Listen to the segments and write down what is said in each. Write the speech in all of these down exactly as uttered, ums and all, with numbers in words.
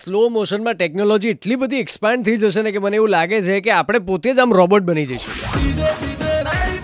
Slow મોશનમાં technology એટલી બધી expand થઈ જશે ને કે મને એવું લાગે છે કે આપણે પોતે જ આમ રોબોટ બની જઈશું.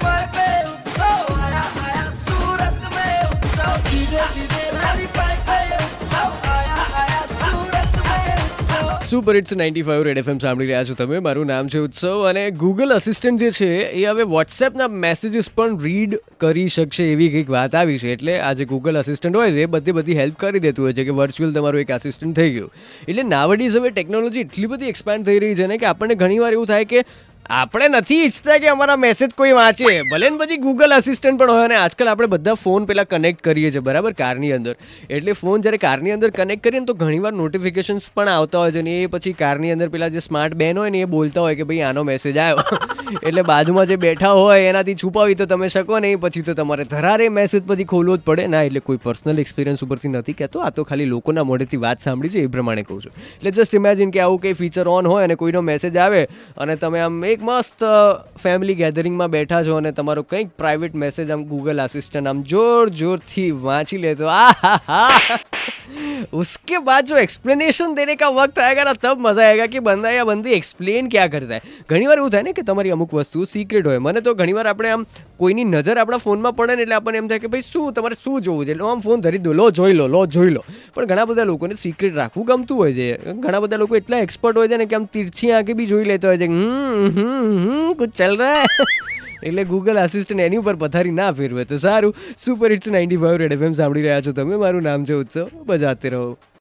Super hits ninety five red FM સાંભળી રહ્યા છો તમે. મારું નામ છે ઉત્સવ અને ગૂગલ અસિસ્ટન્ટ જે છે એ હવે વોટ્સએપના મેસેજીસ પણ રીડ કરી શકશે એવી કંઈક વાત આવી છે. એટલે આ જે ગૂગલ અસિસ્ટન્ટ હોય છે એ બધી બધી હેલ્પ કરી દેતું હોય છે કે વર્ચ્યુઅલ તમારું એક આસિસ્ટન્ટ થઈ ગયું. એટલે નાવડીઝ હવે ટેકનોલોજી એટલી બધી એક્સપાન્ડ થઈ રહી છે ને કે આપણને ઘણીવાર એવું થાય કે આપણે નથી ઈચ્છતા કે અમારા મેસેજ કોઈ વાંચે, ભલે ને બધી ગૂગલ અસિસ્ટન્ટ પણ હોય. અને આજકાલ આપણે બધા ફોન પેલા કનેક્ટ કરીએ છીએ બરાબર કારની અંદર. એટલે ફોન જ્યારે કારની અંદર કનેક્ટ કરીએ ને તો ઘણીવાર નોટિફિકેશન્સ પણ આવતા હોય છે ને એ પછી કારની અંદર પેલા જે સ્માર્ટ બેન હોય ને એ બોલતા હોય કે ભાઈ આનો મેસેજ આવ્યો. એટલે બાજુમાં જે બેઠા હોય એનાથી છુપાવી તો તમે શકો નહીં, પછી તો તમારે ધરારે મેસેજ પછી ખોલવો જ પડે. ના, એટલે કોઈ પર્સનલ એક્સપિરિયન્સ ઉપરથી નથી કહેતો, આ તો ખાલી લોકોના મોઢેથી વાત સાંભળી છે એ પ્રમાણે કહું છું. એટલે જસ્ટ ઇમેજિન કે આવું કંઈ ફીચર ઓન હોય અને કોઈનો મેસેજ આવે અને તમે આમ એક મસ્ત ફેમિલી ગેધરિંગમાં બેઠા છો અને તમારો કંઈક પ્રાઇવેટ મેસેજ આમ ગૂગલ આસિસ્ટન્ટ આમ જોર જોરથી વાંચી લે તો આ હા હા उसके बाद जो एक्सप्लेनेशन देने का वक्त आएगा ना तब मजा आएगा कि बंदा या बंदी एक्सप्लेन क्या करता है. ઘણીવાર એવું થાય ને કે તમારી અમુક વસ્તુ સિક્રેટ હોય. મને તો ઘણીવાર આપણે આમ કોઈની નજર આપણા ફોનમાં પડે ને એટલે આપણને એમ થાય કે ભાઈ શું તમારે શું જોવું છે, એટલે આમ ફોન ધરી દો, લો જોઈ લો લો જોઈ લો. પણ ઘણા બધા લોકોને સિક્રેટ રાખવું ગમતું હોય છે. ઘણા બધા લોકો એટલા એક્સપર્ટ હોય છે ને કે આમ તીરછી આંખે બી જોઈ લેતા હોય છે હમ હમ હમ કુછ ચલ રહા હૈ. એટલે ગૂગલ આસિસ્ટન્ટ એની ઉપર પથારી ના ફેરવે તો સારું. Super hits ninety five red FM સાંભળી રહ્યા છો તમે. મારું નામ છે ઉત્સવ. બજાતે રહો.